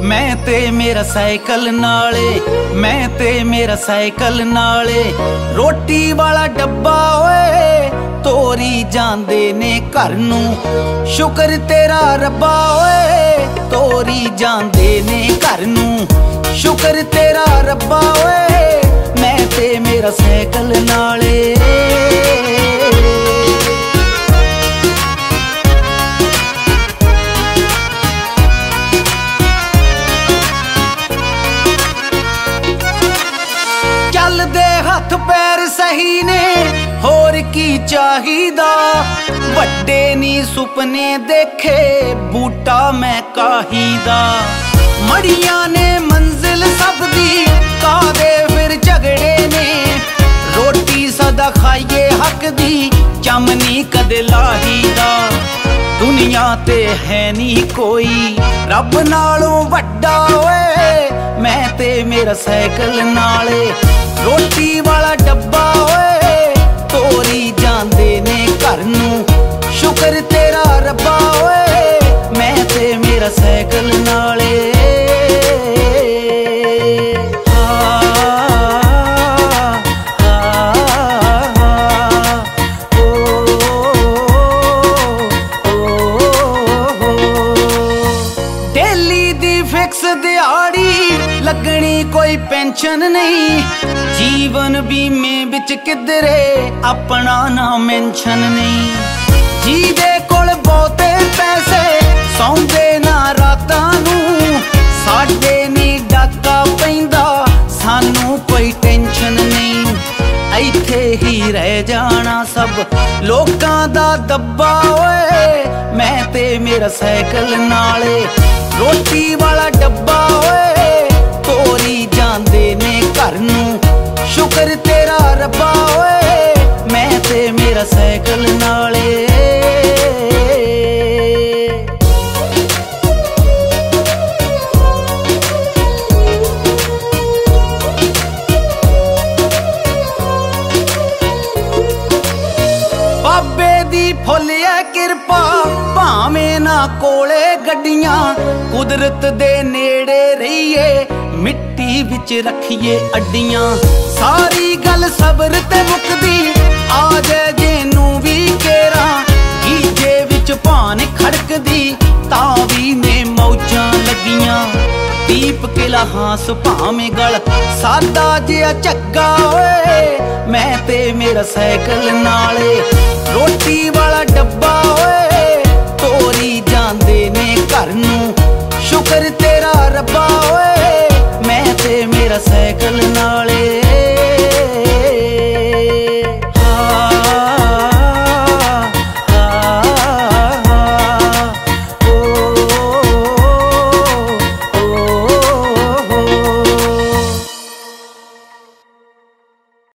मैं ते मेरा साइकिल नाले, मैं ते मेरा साइकिल नाले। रोटी वाला डब्बा ओए तोरी जांदे ने घर नू, शुक्र तेरा रब्बा ओए तोरी जांदे ने घर नू, शुक्र तेरा रब्बा ओए मैं ते मेरा साइकिल नाले। चलदे हथ पैर सही ने होर की चाहिदा, वड्डे नी सुपने देखे बूटा मैं काहीदा। मड़ियां ने मंजिल सब दी कादे फिर झगड़े ने, रोटी सदा खाइए हक दी चमनी कदे लाहीदा। दुनिया ते है नी कोई रब नालों वड्डा ओए मैं ते मेरा साइकिल नाले। रोटी वाला डब्बा ओए तोरी जांदे ने घर नू, शुक्र तेरा रब्बा ओए मैं ते मेरा साइकिल नाले। डेली दी फिक्स दिहाड़ी लगनी कोई पेंशन नहीं, जीवन बीमे बिच किधरे अपना ना मेंशन नहीं। जी दे कोल बहुते पैसे सौंदे ना रातां नू, साडे नी डाका पैंदा सानू कोई टेंशन नहीं। इत्थे ही रह जाना सब लोकां दा दब्बा ओए मैं ते मेरा साइकिल नाले। रोटी वाला डब्बा ओए तोरी जांदे ने घर नू, शुक्र तेरा रब्बा ओए मैं ते मेरा साइकिल नाले। बाबे दी फुल है किरपा भावें ना कोले गड्डियां, कुदरत दे नेड़े रहिए मिट्टी विच रखिए अड्डियां। सारी गल सबर ते मुकदी आ जाए जेनू भी केरा, गीजे विच भान खड़कदी तां भी ने मौजां लगियां। दीप किला हास भावें गल सादा जिहा झग्गा ओए मैं ते मेरा साइकिल नाले। रोटी वाला डब्बा ओए तोरी जांदे ने घर नू, शुक्र तेरा रब्बा ओए मैं ते मेरा साइकिल नाले।